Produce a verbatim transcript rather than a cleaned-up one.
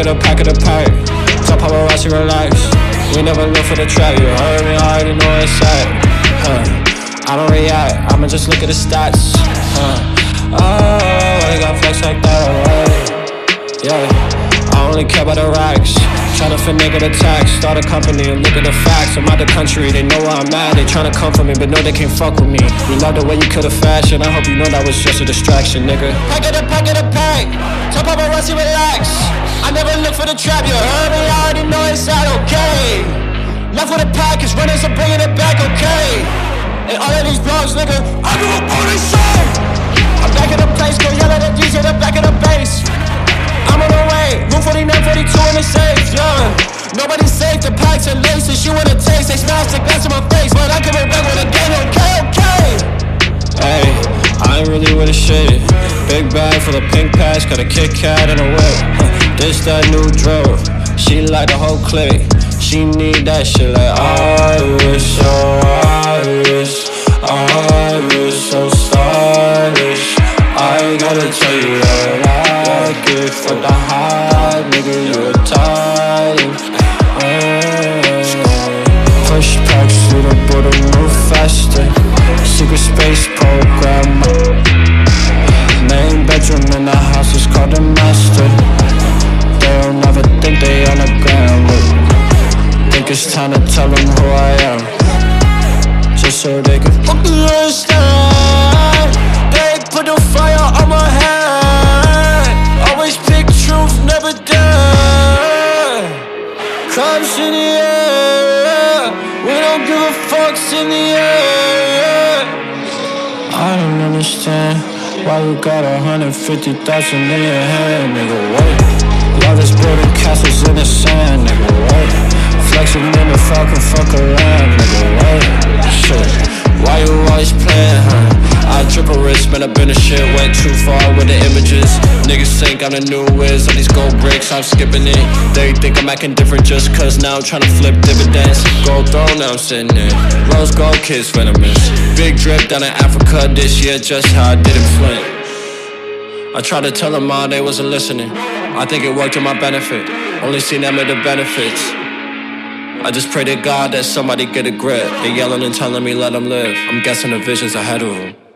of the pack of the pack. Tell paparazzi relax. We never look for the trap. You heard me, I already know it's at. Huh. I don't react, I'ma just look at the stats. Huh. Oh, I got flex like that, alright. Yeah. I only care about the racks. Tryna finagle the tax. Start a company and look at the facts. I'm out the country, they know where I'm at. They tryna come for me, but no, they can't fuck with me. You love the way you kill the fashion. I hope you know that was just a distraction, nigga. Pack of the pack of the pack. Tell paparazzi relax. I never look for the trap. You heard me, I already know it's out, okay. Left with the pack, cause runners are bringing it back, okay. And all of these blogs, nigga, I do a booty shit. I'm back in the place, go yell at the D J, the back of the bass. I'm on the way, room forty-nine, forty-two in the safe, yeah. Nobody's safe, the packs and laces, you wanna taste. They smash the glass in my face, but I'm coming back with a gang, okay, okay. Hey, I ain't really with a shit. Big bag full of pink patch, got a Kit Kat and a whip. Huh, this that new drill, she like the whole clique. She need that shit like Irish, oh Irish, Irish, so stylish. I gotta tell you that I like it for the high, nigga, you a titan. Push packs through the border, move faster. Secret space program. Main bedroom in the house is called the master. They don't ever think they on the ground, but think it's time to tell them who I am, just so they can fucking understand. They put the fire on my head. Always pick truth, never dare. Cops in the air, we don't give a fucks in the air. I don't understand why you got a hundred fifty thousand in your hand, nigga, what? Y'all just building castles in the sand, nigga, what? Flexing in the Falcon, fuck around, nigga, what? Shit, why you always playing, huh? I triple wrist, man, I been a shit, went too far with the images. Niggas think I'm the new whiz, all these gold bricks, I'm skipping it. They think I'm acting different just cause now I'm tryna flip dividends. Gold throne, now I'm sitting in. Rose gold kids venomous. Big drip down in Africa this year, just how I did in Flint. I tried to tell them all, they wasn't listening. I think it worked to my benefit, only seen them with the benefits. I just pray to God that somebody get a grip. They yelling and telling me let them live. I'm guessing the vision's ahead of them.